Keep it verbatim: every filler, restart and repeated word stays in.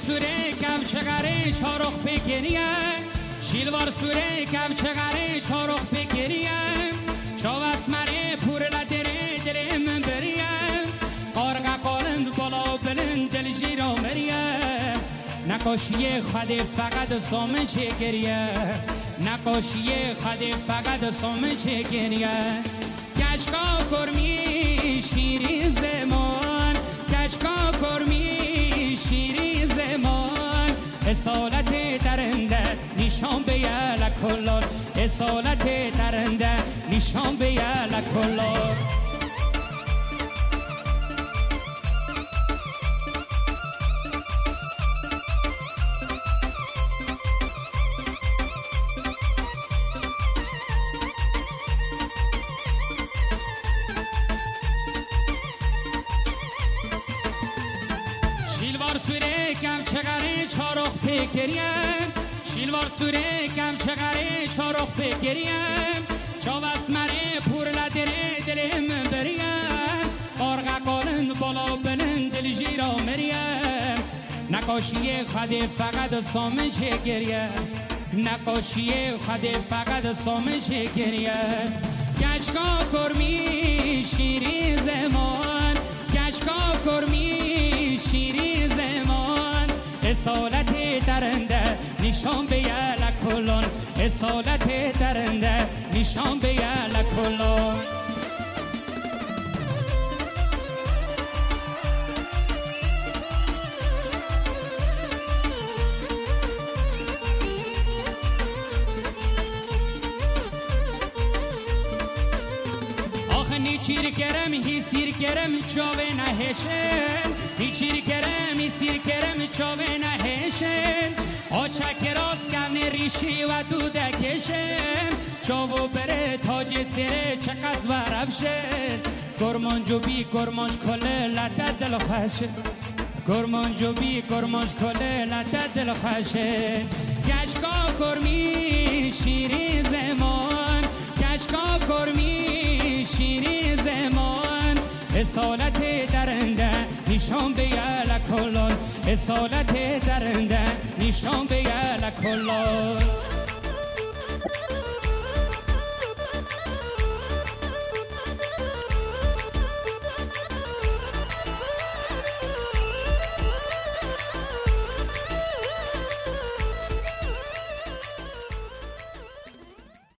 سوره کم چغره چارخ پکریم شیلوار سوره کم چغره چارخ پکریم چاوس مره پور لدره دلم بریم قارقا قالند بالا بلند دل جیرا مریم نقاشی خد فقط سامه چه گریه نقاشی خد فقط سامه چه گریه کشکا کرمی شیری زمان کشکا کرمی شیری زمان اصالت درنده نشان به یلک کلان اصالت درنده نشان به یلک کلان شیلوار سوره کم چغره چارخ پکریم شیلوار سوره کم چغره چارخ پکریم چاوس مره پور لدره دلم بریم قارقا قالند بالا بلند دل جیرا مریم نقاشی خد فقط سامه چه گریه نقاشی خد فقط سامه چه گریه کشکا کرمی شیری زمان کشکا کرمی شیری زمان اصالت درنده نشان به یلک کلان اصالت درنده نشان به یلک کلان نیچیر کرم هی سیر کرم چاوه نهشن نیچیر کرم هی سیر کرم چاوه نهشن آچه کراز کم ریشی و دوده کشم چاوو بره تاج سره چقص و رفشن کرمانجو بی کرمانج کله لده دل خوشه کرمانجو بی کرمانج کله لده دل خوشه کشکا کرمی شیری زمان کشکا کرمی شیری زمان اصالت درنده نشان به یلک کلان اصالت درنده نشان به یلک کلان